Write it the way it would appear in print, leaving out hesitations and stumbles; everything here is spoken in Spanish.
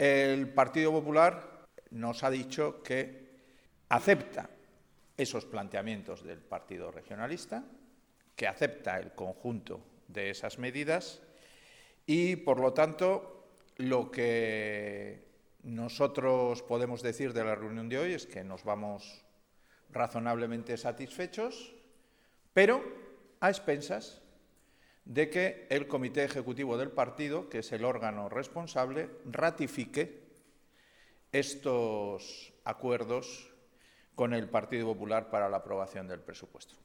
El Partido Popular nos ha dicho que acepta esos planteamientos del Partido Regionalista, que acepta el conjunto de esas medidas y, por lo tanto, lo que nosotros podemos decir de la reunión de hoy es que nos vamos razonablemente satisfechos, pero a expensas de que el Comité Ejecutivo del partido, que es el órgano responsable, ratifique estos acuerdos con el Partido Popular para la aprobación del presupuesto.